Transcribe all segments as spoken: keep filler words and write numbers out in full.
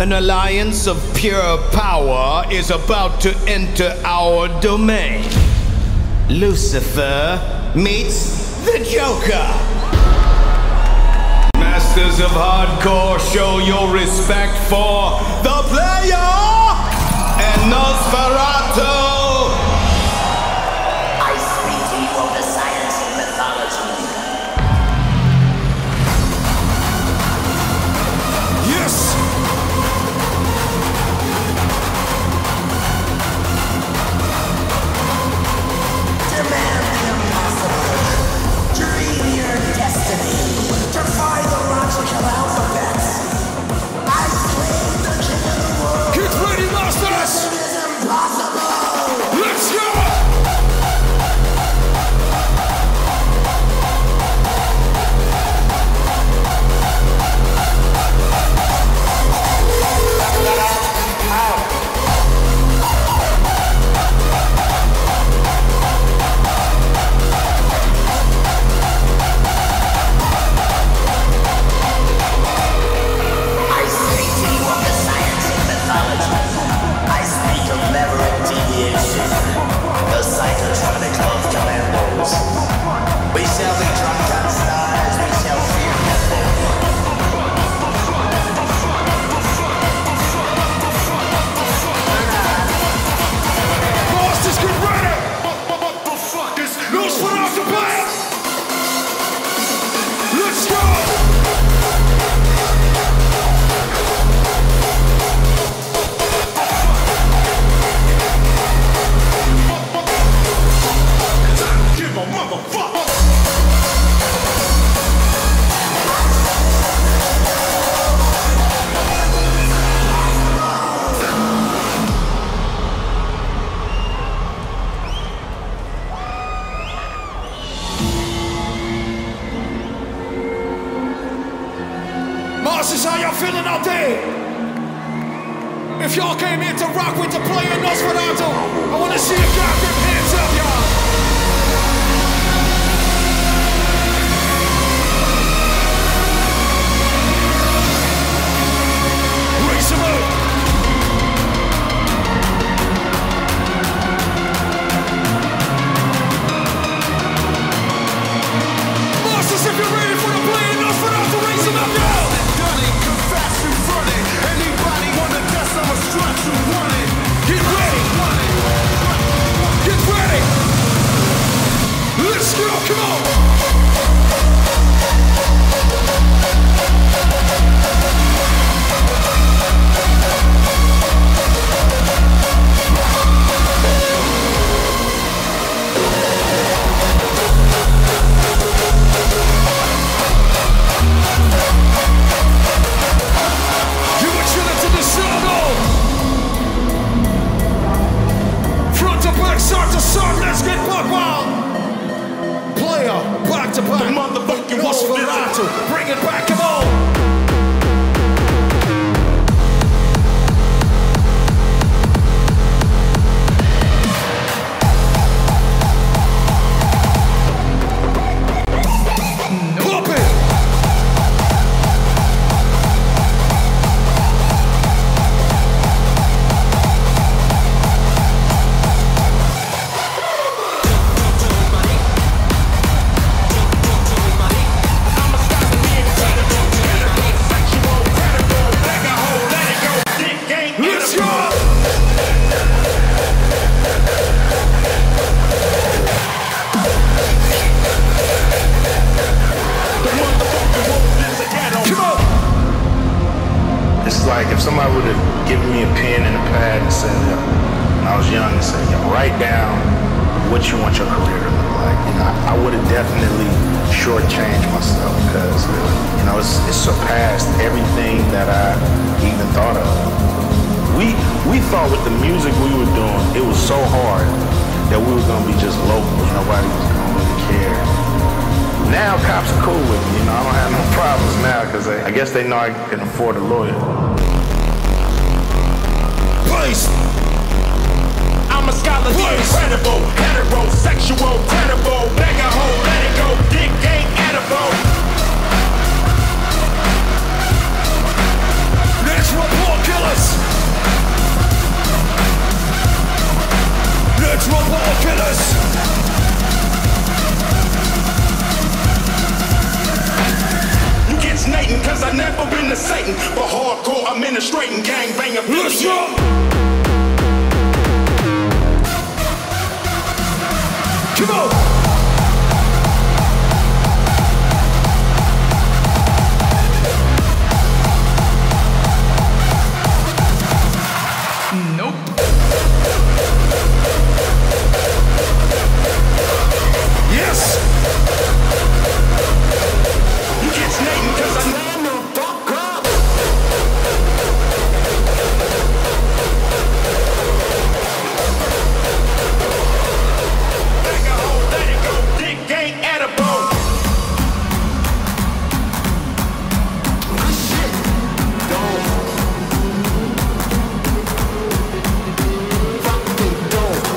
An alliance of pure power is about to enter our domain. Lucifer meets the Joker. Masters of hardcore, show your respect for the player and Nosferatu. I speak to you of the science and mythology. Yes! Demand the impossible. Dream your destiny. Defy the logical alphabet. I claim the king of the world. Get ready, masters! It is impossible. Let's go! I speak to you of the science and mythology. I speak of leverage deviation. The psychotronic of commandos. We shall be drunk on stars. We shall fear nothing. Masters, get ready! Motherfuckers, Nosferatu player! Let's go! Give a motherfucker! Masters, how y'all feeling out there? If y'all came here to rock with the player Nosferatu, I wanna see a goddamn hands up, y'all. Raise 'em up. Masters, if you're ready for the player Nosferatu, raise 'em up, y'all. Get ready! Get ready! Let's go, come on! You are chilling to the struggle! Front to back, start to start, let's get buck wild! Player, back to back, motherfucking Nosferatu, bring it back, come on! Pump it! Let's go! Come on! It's like if somebody would have given me a pen and a pad and said, yo, when I was young, and said, yo, write down what you want your career to look like. You know, I would have definitely shortchanged myself because, you know, it's, it's surpassed everything that I even thought of. We we thought with the music we were doing, it was so hard that we were gonna be just locals. Nobody was gonna really care. Now cops are cool with me, you know, I don't have no problems now because I guess they know I can afford a lawyer. Please! I'm a scholar, incredible, heterosexual, terrible, mega hoe, let it go, dick ain't edible. Let's report killers. Natural born killers. You get snating cause I never been to Satan. But hardcore administrating gangbang affiliate. Let's go. Come on. Yes! You get snating cause I know no fuck up. Let it go, let it go. Dick ain't edible. Shit. Don't. Fucking don't.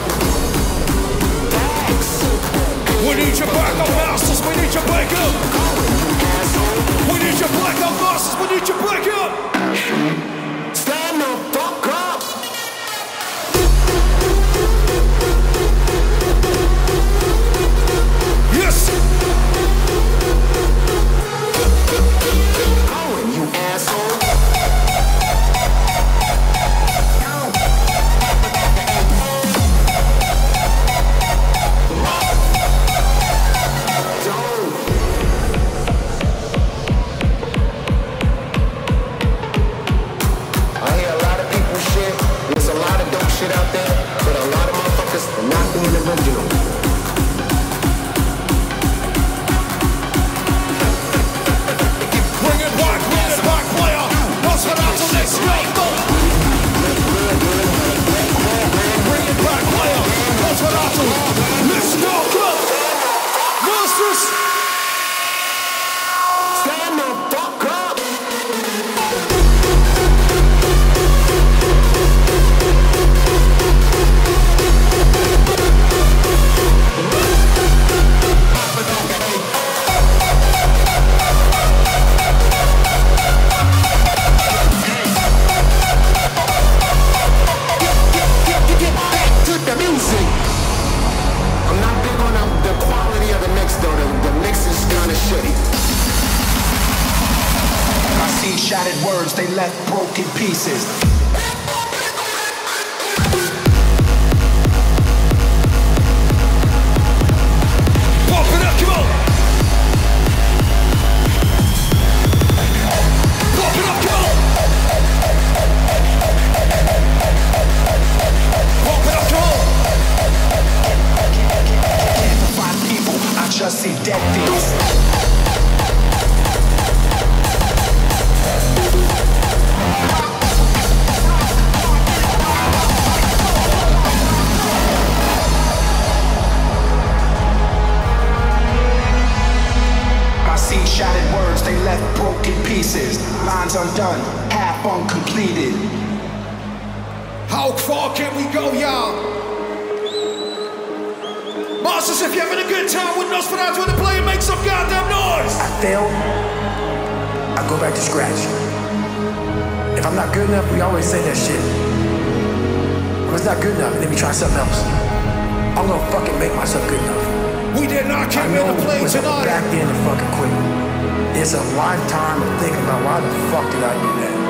We need your backup masters, we need your backup. We need your backup masters, we need your backup. Stand the fuck up. Yes. Going, you asshole. Shit out there, but a lot of motherfuckers are not being original. Bring it back, bring it back, player. What's for that to next go? Bring it back, player. What's for that to? Let's go, go. Monsters. Stand the fuck up. Shattered words, they left broken pieces. Pump it up, come on. Pump it up, come on. Pump it up, come on. Can't find people, I just see dead things. Shattered words, they left broken pieces. Lines undone, half uncompleted. How far can we go, y'all? Masters, if you're having a good time with Nosferatu to play, make some goddamn noise! I fail, I go back to scratch. If I'm not good enough, we always say that shit. If it's not good enough, let me try something else. I'm gonna fucking make myself good enough. We did not come here to play tonight. Back then to fucking quit. It's a lifetime of thinking about why the fuck did I do that.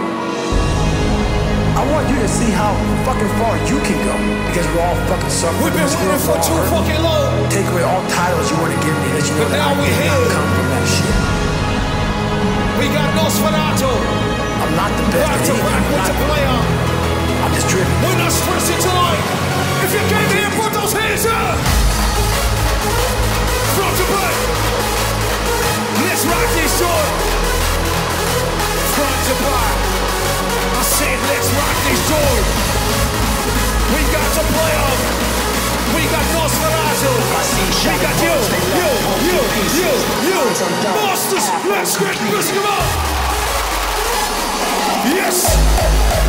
I want you to see how fucking far you can go because we're all fucking suffering. We've been waiting for too fucking long. Take away all titles you want to give me that you know but that now I we did here. not come from that shit. We got Nosferatu. I'm not the best. Back to back with the player. I'm just driven. We're not stressing tonight. If you came here, put those hands up. Front to back. Let's rock this joint. Front to back. I said let's rock this joint. We got the player. We got Nosferatu. We got you, you, you, you, you. Monsters, let's get this, come on. Yes.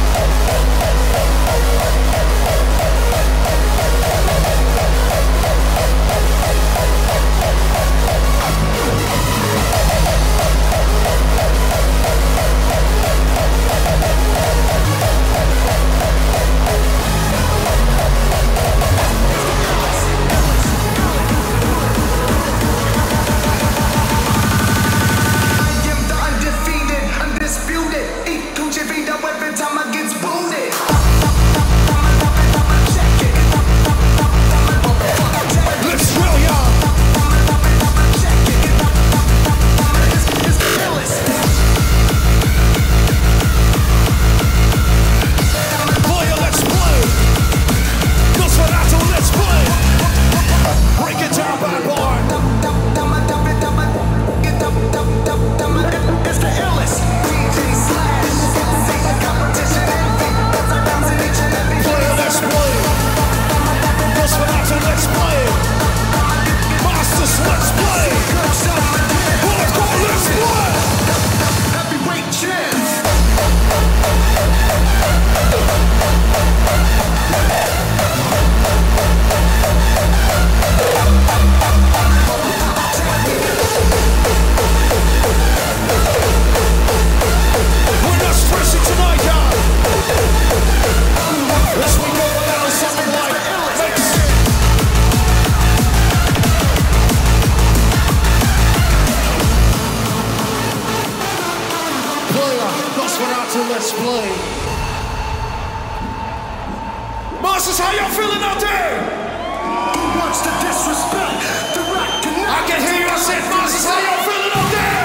Masters, how y'all feeling out there? Watch the disrespect. Direct connect. I can hear you. I said, Masters, how y'all feeling out there?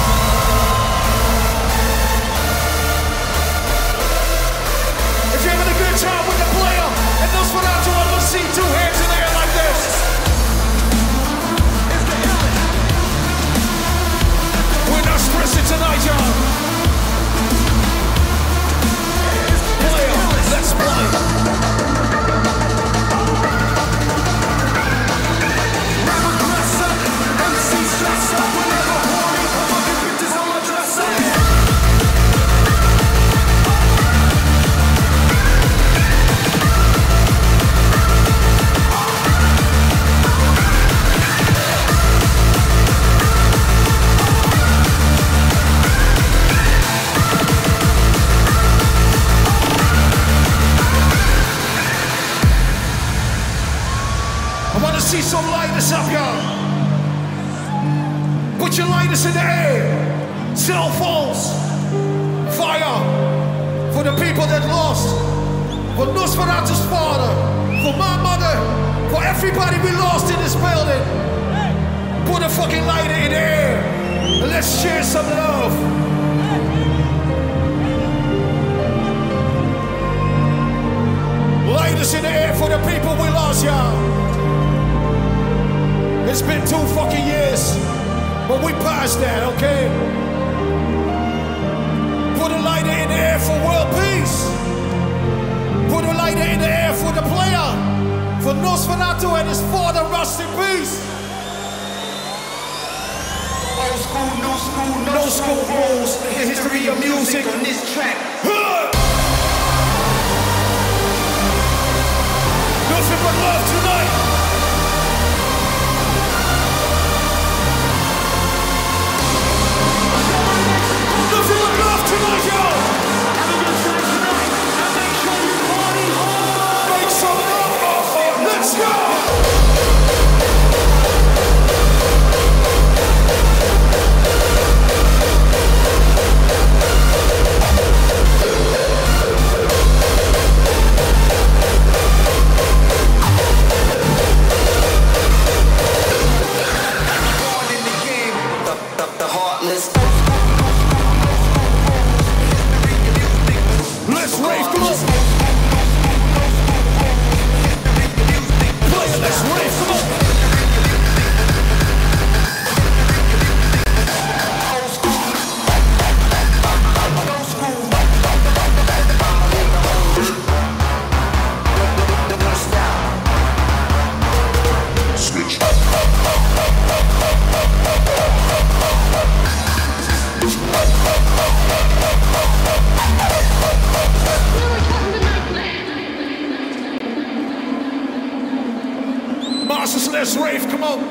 If you're having a good time with the player, and those for out to want to see two hands in the air like this. We're not stressing tonight, y'all. Player, let's play. See some lightness up, y'all. Put your lightness in the air. Cell phones. Fire. For the people that lost. For Nosferatu's father. For my mother. For everybody we lost in this building. Put a fucking lighter in the air. And let's share some love. Lighters in the air for the people we lost, y'all. It's been two fucking years, but we passed that, okay? Put a lighter in the air for world peace. Put a lighter in the air for the player. For Nosferatu and his father, rest in peace. Old school, new school, no, no school rules. The history of music on this track. Nothing but love tonight. Nothing but love tonight, y'all. Have a good time tonight. And make sure you party hard. Make some love. Let's go. Let's rave, come on. Play it, let's rave, come on. Switch. Masters, let's rave, come on.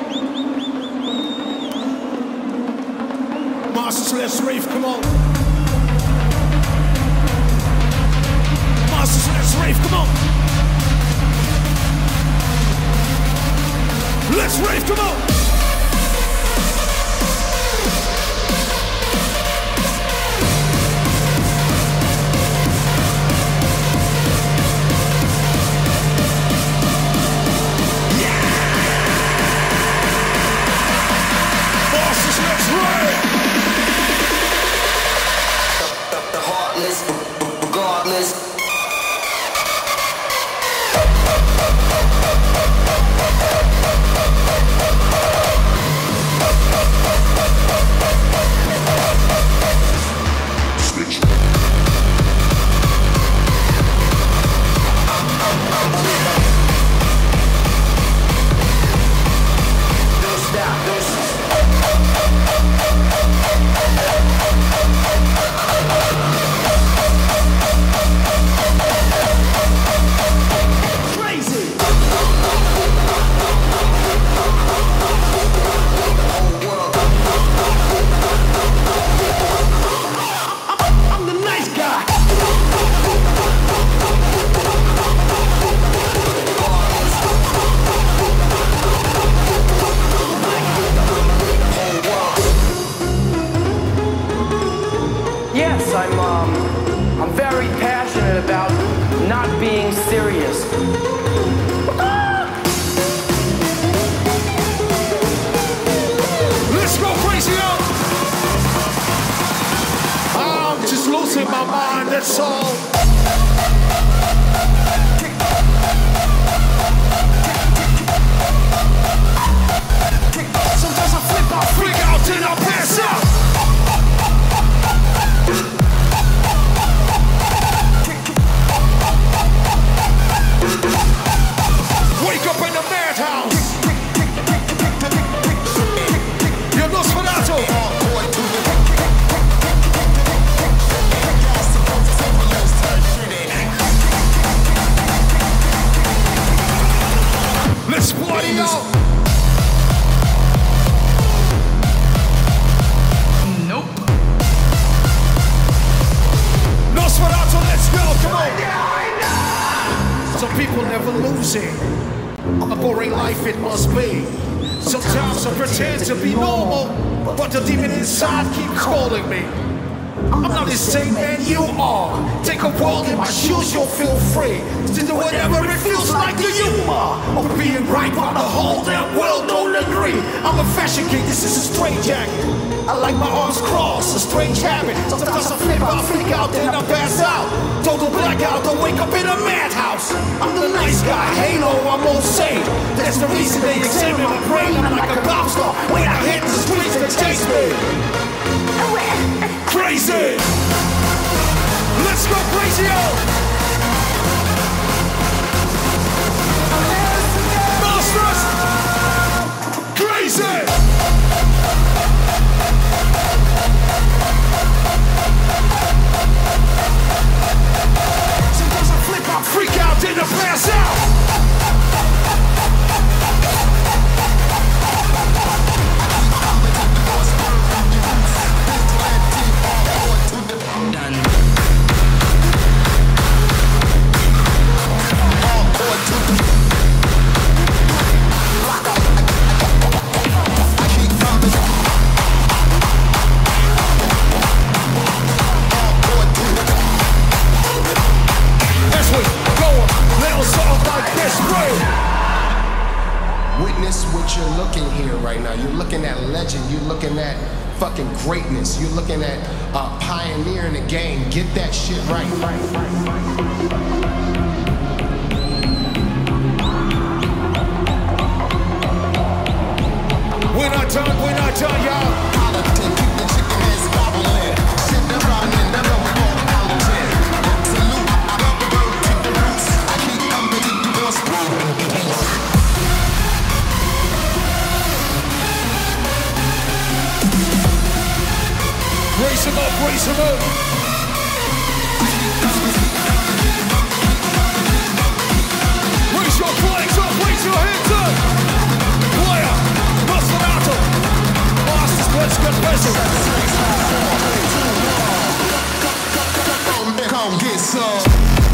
Masters, let's rave, come on. Masters, let's rave, come on. Let's rave, come on. serious. Let's go crazy up. I'm just losing my mind, that's all. Sometimes I flip out, freak out, then I pass out. Wake up in the madhouse. You're Nosferatu. Let's party out. Nope. Nosferatu, let's go, come on. Some people never lose it. A boring life it must be. Sometimes I pretend to be normal, but the demon inside keeps calling me. I'm not the same man you are. Take a world in my shoes, you'll feel free to do whatever it feels like to you are. Of being right while the whole damn world don't agree. I'm a fashion king, this is a straight jacket. I like my arms crossed, a strange habit. Sometimes I flip out, freak out, then I pass out. Total blackout, I wake up in a madhouse. I'm the nice guy, halo, I'm all safe. That's the reason they examine my brain. I'm like a pop star when I hit the streets, they chase me. Crazy! Let's go crazy out! Monstrous! Crazy! Sometimes I flip out, freak out, then I pass out! Witness what you're looking here right now. You're looking at legend. You're looking at fucking greatness. You're looking at a uh, pioneer in the game. Get that shit right. We're not done, we're not done, y'all. Politic, keep the chicken heads gobbling. Sit around and never walk politic. Salute, I love the bird, keep the roots. I keep coming to the gospel. Raise him up, raise him up. Raise your flags up, raise your hands up. Player, Nosferatu. Masters, let's get busy. Come get some.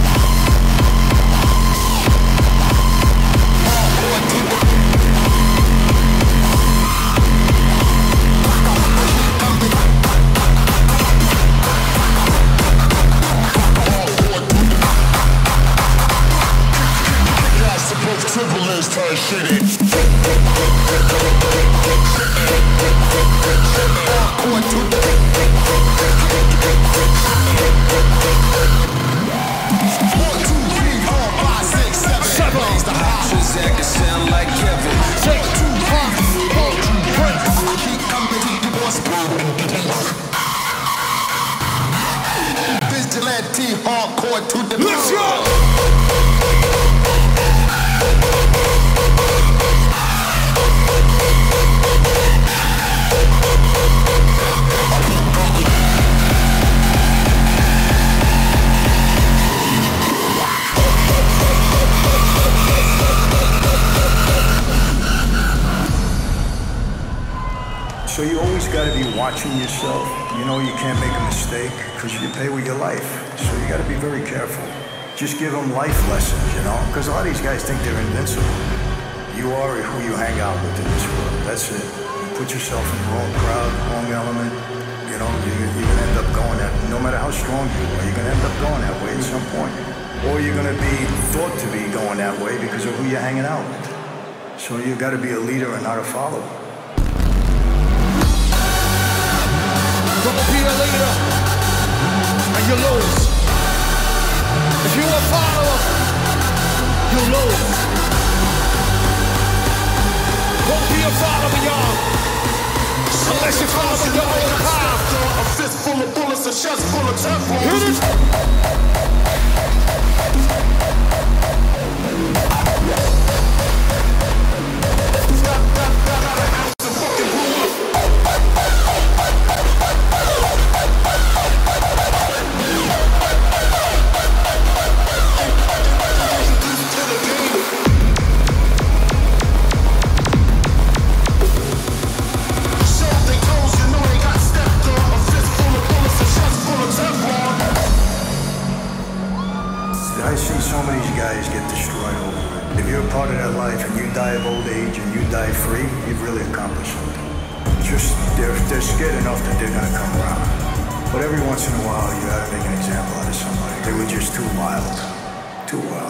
Triple-S type shit. One, two, three, four, five, six, seven. Seven. The options that can sound like Kevin. Six, five, four, three. Keep coming to the gospel. Vigilante, hardcore to the Let's go! So you always got to be watching yourself. You know you can't make a mistake because you pay with your life. So you got to be very careful. Just give them life lessons, you know, because a lot of these guys think they're invincible. You are who you hang out with in this world. That's it. You put yourself in the wrong crowd, wrong element, you know, you, you're going to end up going that, no matter how strong you are, you're going to end up going that way at some point. or you're gonna be thought to be going that way because of who you're hanging out with. So you gotta be a leader and not a follower. Don't be a leader and you lose. If you're a follower, you lose. Don't be a follower, y'all. Unless you follow the door in the car. A fist full of bullets, a chest full of Teflon. Hit it. I see so many of these guys get destroyed over it. If you're a part of that life and you die of old age and you die free, you've really accomplished something. Just, they're, they're scared enough that they're gonna come around. But every once in a while, you gotta make an example out of somebody. They were just too wild. Too wild.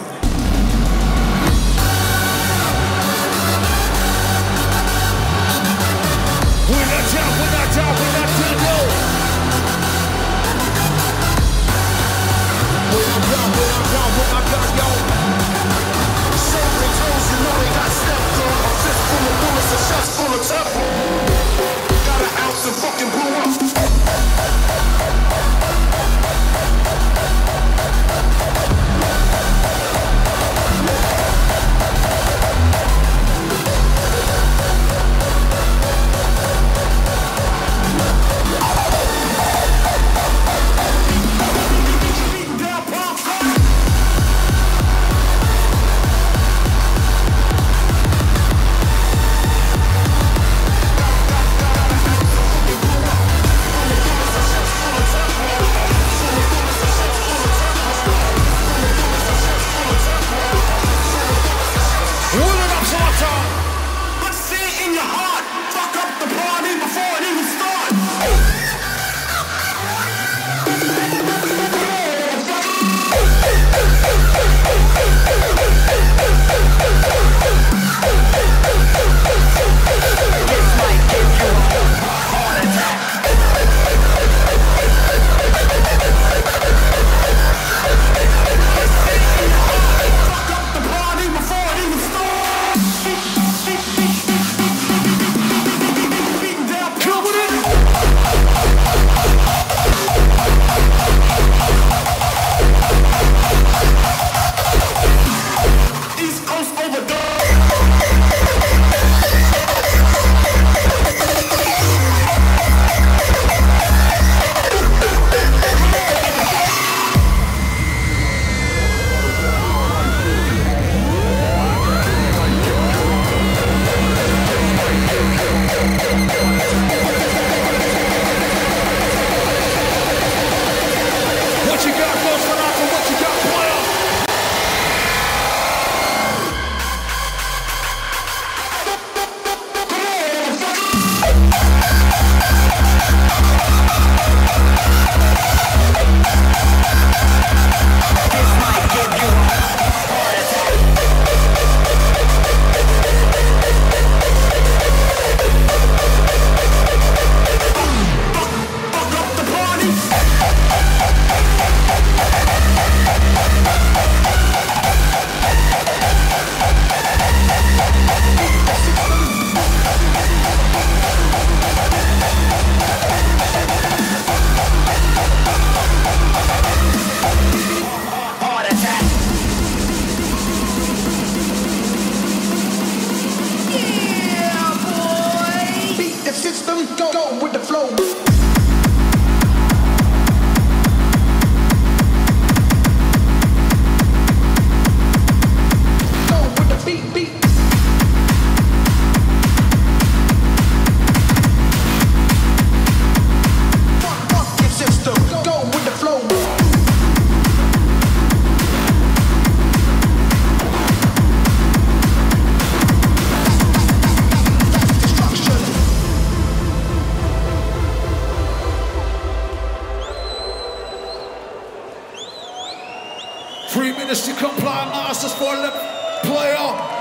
We're not down, we're not down, we're not gonna go. We're not down, we're not down, we're not gonna go. So many toes, you know they got stepped on. A fist full of bullets, a chest full of Teflon. Got an ounce and fucking blew up.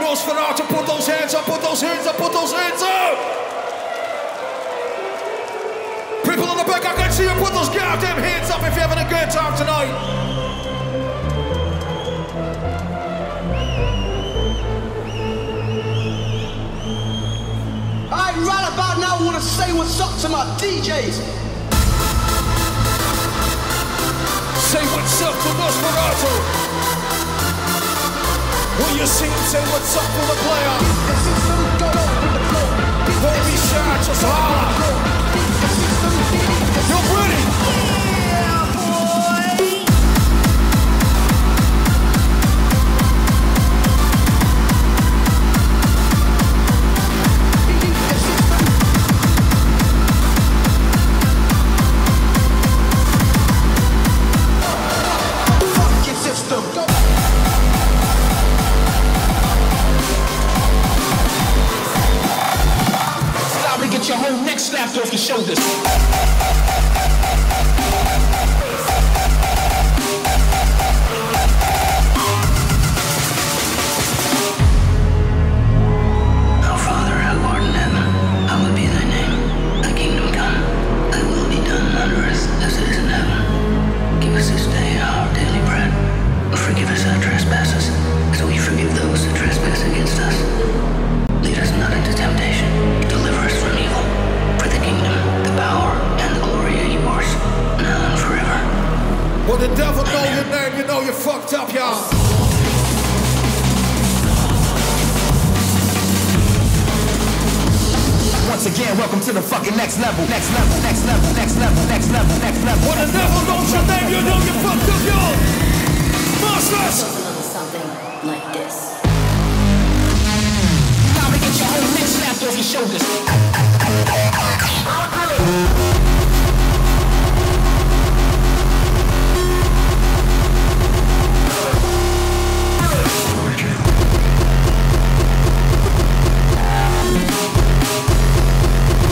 Nosferatu, put those hands up, put those hands up, put those hands up! People in the back, I can see you put those goddamn hands up if you're having a good time tonight. Alright, right about now I wanna say what's up to my D Js. Say what's up to Nosferatu. When you see him, say what's up to the player. Don't be shy, just holler. You're ready. Yeah, boy. Fuck your system. Go. Stop and get your whole neck snapped off your shoulders. Our Father, who art in heaven, hallowed be thy name. Thy kingdom come, thy will be done on earth as it is in heaven. Give us this day our daily bread. Forgive us our trespasses, as we forgive those who trespass against us. Lead us not into temptation, deliver us from evil. For the kingdom, the power, and the glory are yours, now and forever. When the devil know your name, you know you're fucked up, y'all. Once again, welcome to the fucking next level. Next level, next level, next level, next level, next level. When the devil knows your name, you know you're fucked up, y'all. Monsters! Something like this. Time to get your whole neck snapped off your shoulders.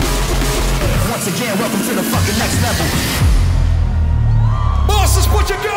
Once again, welcome to the fucking next level. Monsters, put your